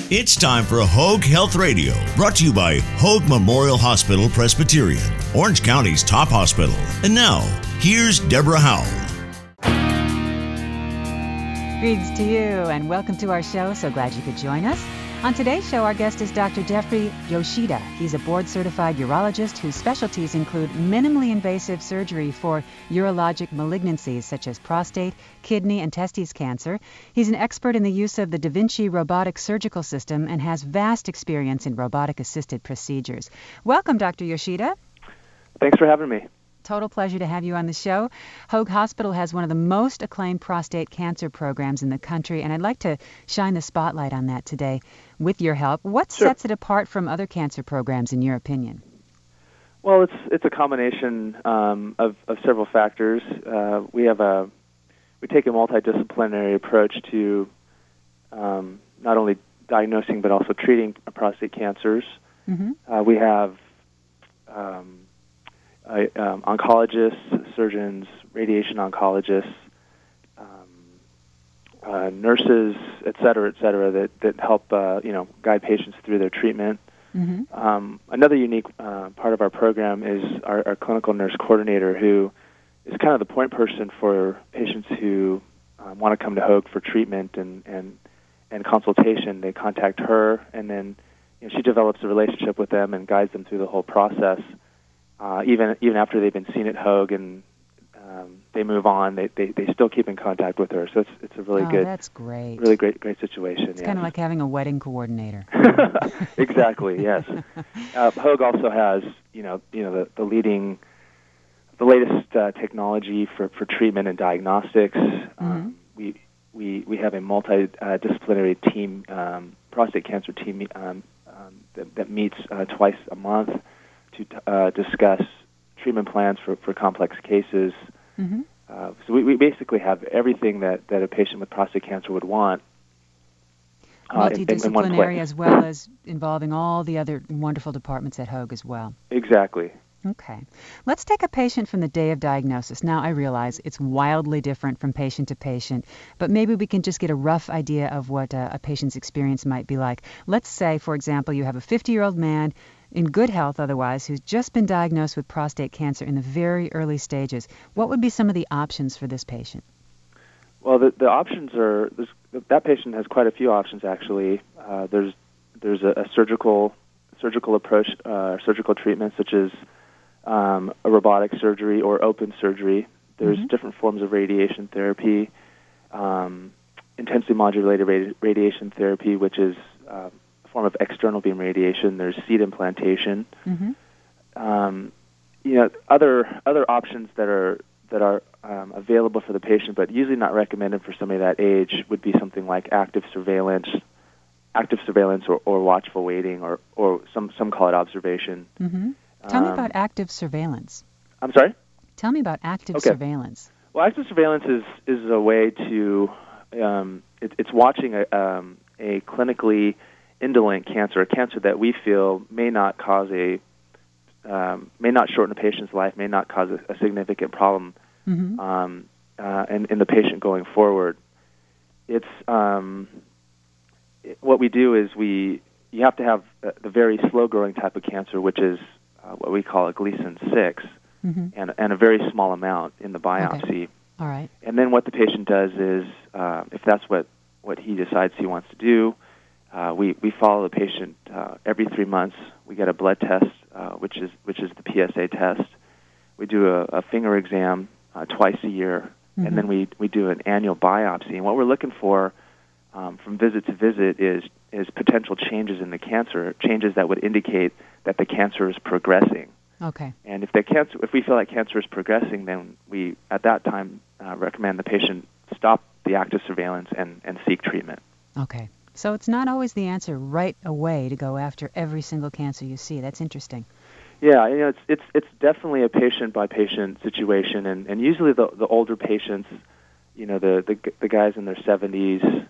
It's time for Hoag Health Radio, brought to you by Hoag Memorial Hospital Presbyterian, Orange County's top hospital. And now, here's Deborah Howell. Greetings to you and welcome to our show. So glad you could join us. On today's show, our guest is Dr. Jeffrey Yoshida. He's a board-certified urologist whose specialties include minimally invasive surgery for urologic malignancies such as prostate, kidney, and testes cancer. He's an expert in the use of the Da Vinci robotic surgical system and has vast experience in robotic-assisted procedures. Welcome, Dr. Yoshida. Thanks for having me. Total pleasure to have you on the show. Hoag Hospital has one of the most acclaimed prostate cancer programs in the country, and I'd like to shine the spotlight on that today with your help. What sets it apart from other cancer programs, in your opinion? Well, it's a combination of several factors. We take a multidisciplinary approach to not only diagnosing but also treating prostate cancers. Mm-hmm. We have oncologists, surgeons, radiation oncologists, nurses, et cetera, that help guide patients through their treatment. Mm-hmm. Another unique part of our program is our clinical nurse coordinator, who is kind of the point person for patients who want to come to Hoag for treatment and consultation. They contact her, and then she develops a relationship with them and guides them through the whole process. Even after they've been seen at Hoag and they move on, they still keep in contact with her. So it's a really good, that's great, really great situation. It's kind of like having a wedding coordinator. Exactly. Yes. Hoag also has the latest technology for treatment and diagnostics. Mm-hmm. We have a multidisciplinary team, prostate cancer team that meets twice a month to discuss treatment plans for complex cases. Mm-hmm. So we basically have everything that a patient with prostate cancer would want. Multidisciplinary as well as involving all the other wonderful departments at Hoag as well. Exactly. Okay. Let's take a patient from the day of diagnosis. Now, I realize it's wildly different from patient to patient, but maybe we can just get a rough idea of what a patient's experience might be like. Let's say, for example, you have a 50-year-old man in good health otherwise who's just been diagnosed with prostate cancer in the very early stages. What would be some of the options for this patient? Well, the options are, that patient has quite a few options, actually. There's a surgical approach, surgical treatment, such as a robotic surgery or open surgery. There's mm-hmm. different forms of radiation therapy, intensely modulated radiation therapy, which is a form of external beam radiation. There's seed implantation. Mm-hmm. Other options that are available for the patient, but usually not recommended for somebody that age, would be something like active surveillance or watchful waiting, or some call it observation. Mm-hmm. Tell me about active surveillance. I'm sorry? Tell me about active surveillance. Well, active surveillance is a way to, it's watching a clinically indolent cancer, a cancer that we feel may not shorten a patient's life, may not cause a significant problem mm-hmm. In the patient going forward. It's what we do is you have to have the very slow-growing type of cancer, which is what we call a Gleason 6, mm-hmm. and a very small amount in the biopsy. Okay. All right. And then what the patient does is, if that's what he decides he wants to do, we follow the patient every 3 months. We get a blood test, which is the PSA test. We do a finger exam twice a year, mm-hmm. and then we do an annual biopsy. And what we're looking for from visit to visit is potential changes in the cancer, changes that would indicate that the cancer is progressing. Okay. And if we feel like cancer is progressing, then we at that time recommend the patient stop the active surveillance and seek treatment. Okay. So it's not always the answer right away to go after every single cancer you see. That's interesting. Yeah, it's definitely a patient by patient situation, and usually the older patients, the guys in their 70s.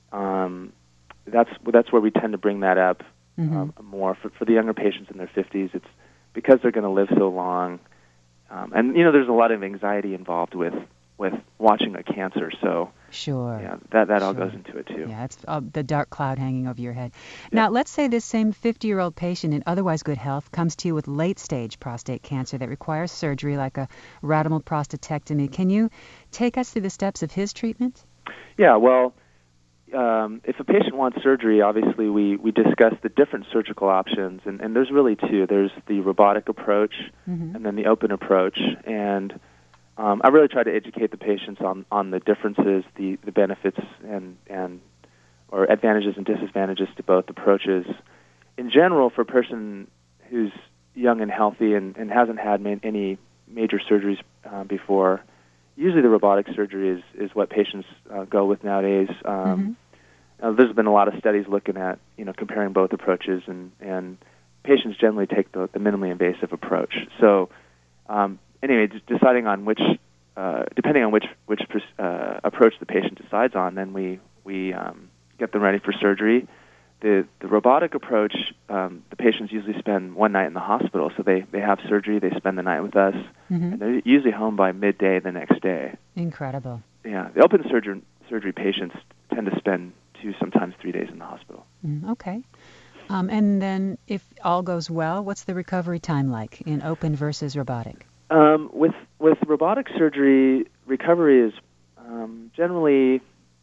That's where we tend to bring that up mm-hmm. More. For the younger patients in their 50s, it's because they're going to live so long, and there's a lot of anxiety involved with with watching a cancer. So sure. yeah, that all Sure. goes into it too. Yeah, it's the dark cloud hanging over your head. Yeah. Now, let's say this same 50-year-old patient in otherwise good health comes to you with late-stage prostate cancer that requires surgery like a radical prostatectomy. Can you take us through the steps of his treatment? Yeah, well, if a patient wants surgery, obviously we discuss the different surgical options, and there's really two. There's the robotic approach and then the open approach. And I really try to educate the patients on the differences, the benefits, and or advantages and disadvantages to both approaches. In general, for a person who's young and healthy and hasn't had any major surgeries before, usually the robotic surgery is what patients go with nowadays. There's been a lot of studies looking at comparing both approaches, and patients generally take the minimally invasive approach. So anyway, just deciding on depending on which approach the patient decides on, then we get them ready for surgery. The robotic approach, the patients usually spend one night in the hospital, so they have surgery, they spend the night with us, and they're usually home by midday the next day. Incredible. Yeah, the open surgery patients tend to spend 2, sometimes 3 days in the hospital. Okay. And then if all goes well, what's the recovery time like in open versus robotic? With robotic surgery, recovery is generally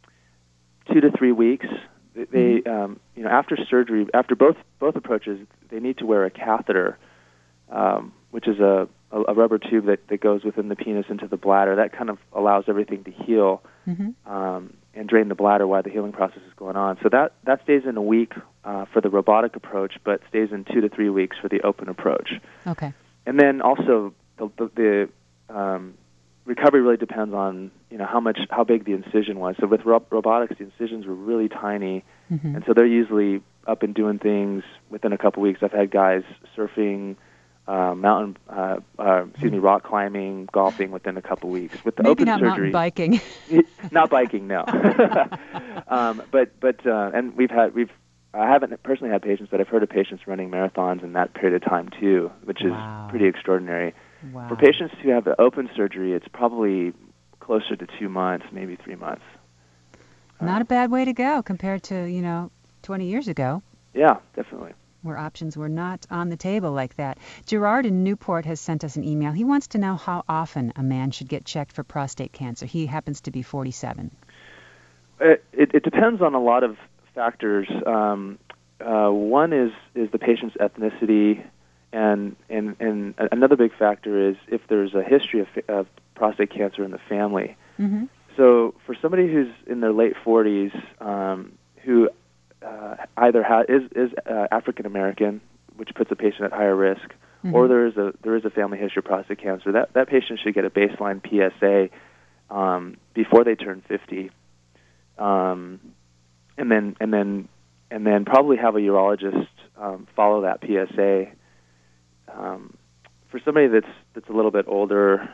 2 to 3 weeks. They after surgery, after both approaches, they need to wear a catheter, which is a rubber tube that goes within the penis into the bladder. That kind of allows everything to heal and drain the bladder while the healing process is going on. So that stays in a week for the robotic approach, but stays in 2 to 3 weeks for the open approach. Okay. And then also the recovery really depends on how big the incision was. So with robotics, the incisions were really tiny, and so they're usually up and doing things within a couple weeks. I've had guys surfing, rock climbing, golfing within a couple weeks. With the Maybe open not surgery, mountain biking. not biking, no. I haven't personally had patients, but I've heard of patients running marathons in that period of time too, which is pretty extraordinary. Wow. For patients who have the open surgery, it's probably closer to 2 months, maybe 3 months. Not a bad way to go compared to, 20 years ago. Yeah, definitely. Where options were not on the table like that. Gerard in Newport has sent us an email. He wants to know how often a man should get checked for prostate cancer. He happens to be 47. It depends on a lot of factors. One is the patient's ethnicity, and another big factor is if there's a history of prostate cancer in the family. So for somebody who's in their late 40s, who either is African American, which puts a patient at higher risk, or there is a family history of prostate cancer, that patient should get a baseline PSA before they turn 50, and then probably have a urologist follow that PSA. For somebody that's a little bit older,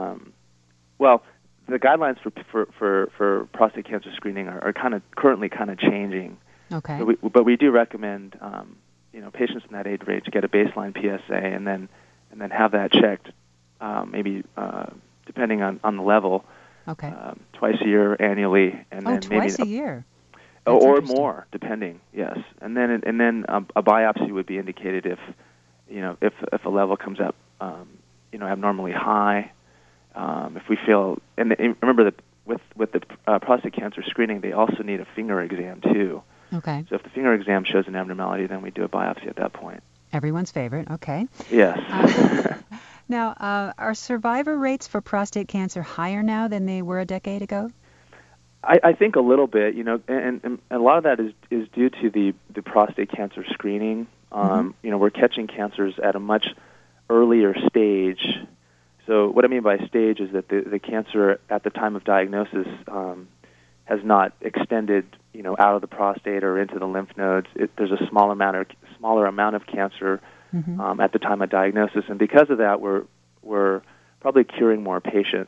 the guidelines for prostate cancer screening are currently changing. Okay. But we do recommend patients in that age range get a baseline PSA and then have that checked, maybe depending on the level. Okay. Twice a year, annually, and then twice maybe a year. or more, depending. Yes, and then a biopsy would be indicated if a level comes up abnormally high. If we feel, and remember that with the prostate cancer screening, they also need a finger exam too. Okay. So if the finger exam shows an abnormality, then we do a biopsy at that point. Everyone's favorite. Okay. Yes. Now, are survivor rates for prostate cancer higher now than they were a decade ago? I think a little bit, and a lot of that is due to the prostate cancer screening. We're catching cancers at a much earlier stage. So what I mean by stage is that the cancer at the time of diagnosis has not extended, out of the prostate or into the lymph nodes. There's a smaller amount of cancer at the time of diagnosis, and because of that, we're probably curing more patients.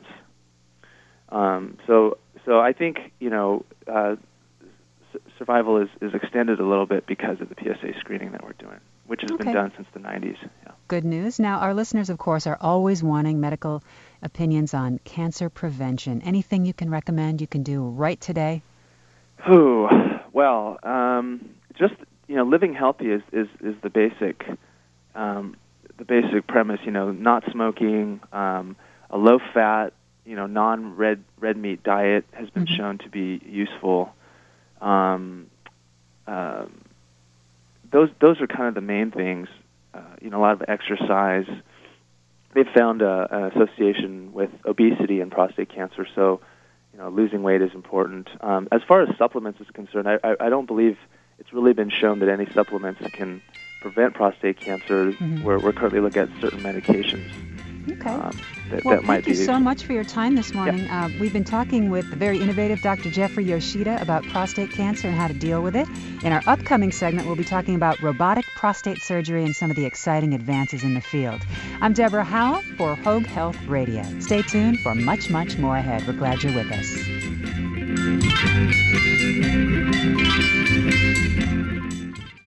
So I think survival is extended a little bit because of the PSA screening that we're doing, which has been done since the 90s. Yeah. Good news. Now, our listeners, of course, are always wanting medical opinions on cancer prevention. Anything you can recommend you can do right today? Well, just living healthy is the basic premise. Not smoking, a low fat, non-red meat diet has been shown to be useful. Those are kind of the main things. A lot of exercise. They've found an association with obesity and prostate cancer, so losing weight is important. As far as supplements is concerned, I don't believe it's really been shown that any supplements can prevent prostate cancer. We're currently looking at certain medications. Okay. Thank you so much for your time this morning. Yeah. We've been talking with the very innovative Dr. Jeffrey Yoshida about prostate cancer and how to deal with it. In our upcoming segment, we'll be talking about robotic prostate surgery and some of the exciting advances in the field. I'm Deborah Howell for Hoag Health Radio. Stay tuned for much, much more ahead. We're glad you're with us.